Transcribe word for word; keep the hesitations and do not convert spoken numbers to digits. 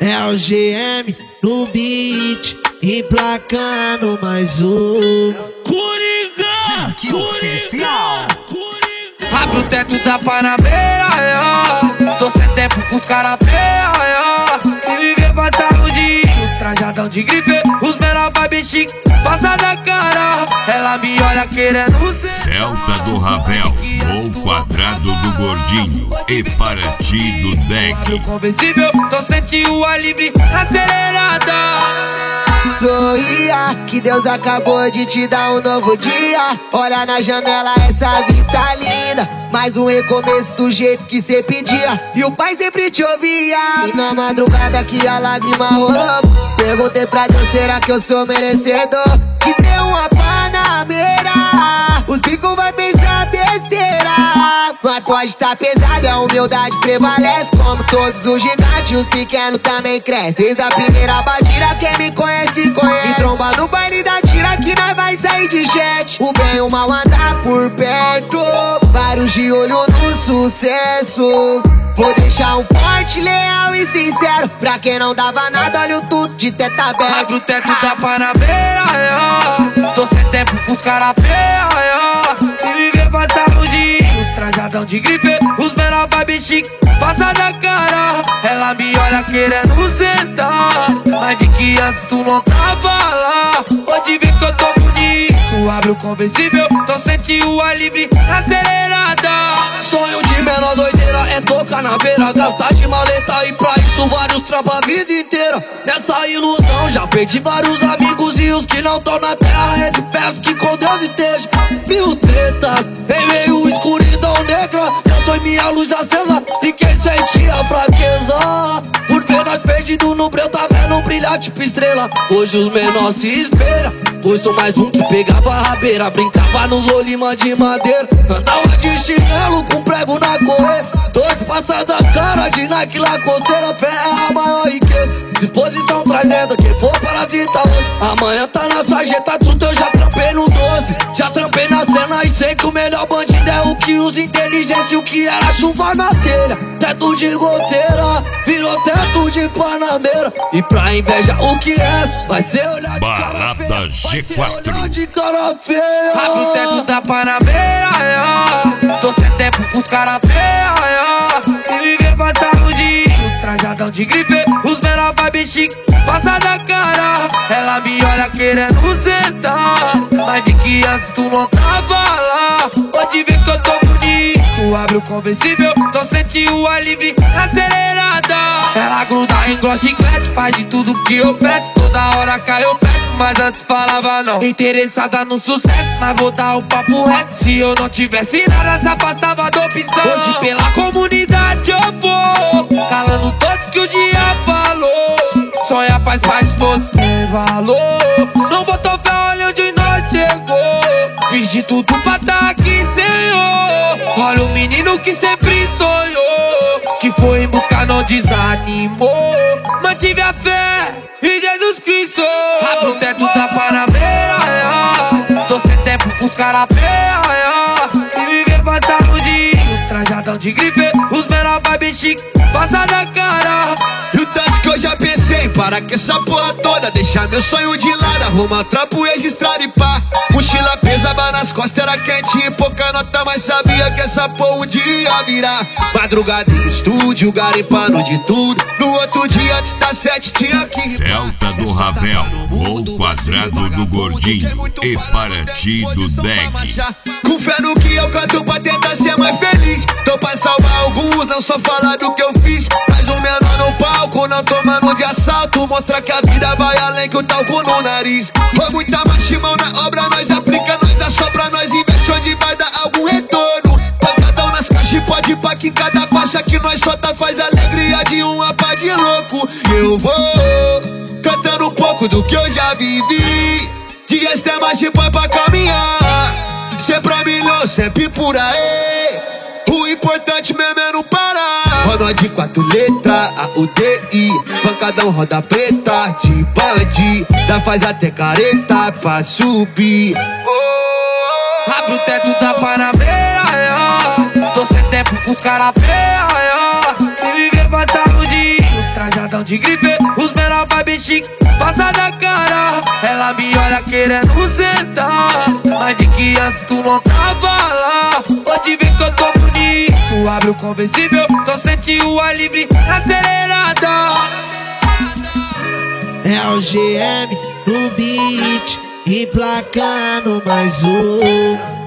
É o G M no beat, emplacando mais um. Coringa! Que oficial! Abre o teto da Panamera, yeah. Tô sem tempo pros cara feia, se viver passar um dia, trajadão de gripe, os menor baby chique, passa da cara. Ela me olha querendo ser Celta do Ravel, ou quadrado do Gordinho, e Paraty do Deck. Convencível, tô sentindo o ar livre, acelerada. Sorria, que Deus acabou de te dar um novo dia. Olha na janela essa vista linda, mais um recomeço do jeito que cê pedia, e o pai sempre te ouvia. E na madrugada que a lágrima rolou, perguntei pra Deus, será que eu sou merecedor? Que tem uma Panameira, os bicos vai pensar besteira, mas pode tá pesado, a humildade prevalece. Como todos os gigantes, os pequenos também crescem. Desde a primeira batida, quem me conhece, conhece. Me tromba no baile da tira que nós vai sair de jet. O bem e o mal andar por perto, vários de olho no sucesso. Vou deixar um forte, leal e sincero, pra quem não dava nada, olha o tudo de teto aberto. Abre o teto da Panamera, yeah. Tô sem tempo pros cara feia, yeah. Se viver passar um dia, trajadão de gripe, os menor baby chique, passa da cara. Ela me olha querendo sentar, mas vi que antes tu não tava lá. Hoje vê que eu tô bonito, abre o convencível, tô sentindo o ar livre, acelerada. Sonho de menor doideira é tocar na beira, gastar de maleta e pra isso vários trampa a vida inteira. Nessa ilusão já perdi vários amigos, e os que não tão na terra é de peço que com Deus esteja. Mil tretas em meio escuridão negra, eu sou minha luz acesa e quem sente a fraqueza, por ver nós perdido no breu, tá vendo brilhar tipo estrela. Hoje os menores se espera, pois sou mais um que pegava a rabeira, brincava nos olima de madeira, andava de chinelo com prego na correia. Dois passados da cara de Nike Lacosteira, fé é a maior riqueza, disposição trazendo quem for parasita hoje. Amanhã tá na sarjeta, truta, eu já trampei no doze, já trampei na cena e sei que o melhor bandido é o que usa inteligência. O que era chuva na telha, teto de goteira, virou teto de Panameira. E pra inveja o que é, vai ser olhar de cara feia, Balada G quatro. olhar de cara feia. Abre o teto da Panamera, yeah. Tô sem tempo pros cara feia, yeah. Se viver passar um dia, trajadão de gripe, os menor baby chique, passa da cara. Ela me olha querendo sentar, mas vi que antes tu não tava lá. Hoje vê que eu tô bonito, abre o convencível, tô sentindo o ar livre, acelerada. Ela gruda em gosto chiclete, faz de tudo que eu peço, toda hora cai eu perto, mas antes falava não. Interessada no sucesso, mas vou dar o papo reto, se eu não tivesse nada se afastava da opção. Hoje pela comunidade eu vou, calando todos que o dia falou. Sonhar faz parte de todos, tem valor. Não botou fé, olha onde nós chegou. Fiz de tudo pra tá aqui, Senhor. Olha o menino que sempre sonhou, que foi em busca, não desanimou. Mantive a fé em Jesus Cristo. Abre o teto da Panamera, yeah. Tô sem tempo pros cara feia, yeah. Se viver passar um dia, trajadão de gripe, os menor baby chique, passa da cara. E o tanto que eu já pensei, para que essa porra toda, deixar meu sonho de lado, arrumar trampo registrado e pá. Mochila pesava nas costas, era quentinha e pouca nota, mas sabia que essa porra um dia ia virar. Madrugada em estúdio, garimpando de tudo, no outro dia antes das sete tinha que Celta do Ravel, ou quadrado do Gordinho, e Paraty do Deck. Com fé no que eu canto pra tentar ser mais feliz, tô pra salvar alguns, não só falar do que eu fiz. Mas o menor no palco, não tomando de assalto, mostra que a vida vai além que o talco no nariz. Foi muita machimão na obra, nós aplica, nós assopra, nós investe onde vai dar algum retorno. Pancadão nas caixas e pode pá que em cada faixa que nós solta faz alegria de uma pá de louco. E eu vou cantando um pouco do que eu já vivi, dias tem mais de pão pra caminhar, sempre a milhão, sempre por aí. O importante mesmo é não parar. Roda de quatro letras, A U D I, pancadão roda preta, de band, dá faz até careta pra subir. Abre o teto da Panamera, yeah. Tô sem tempo pros cara feia, yeah. Se viver passar um dia, trajadão de gripe. Os menor baby chique, passa da cara. Ela me olha querendo sentar, mas vi que antes tu não tava lá. Pode ver que eu tô bonito, abre o conversível, então sente o ar livre acelerada. É o G M no beat, emplacando mais um.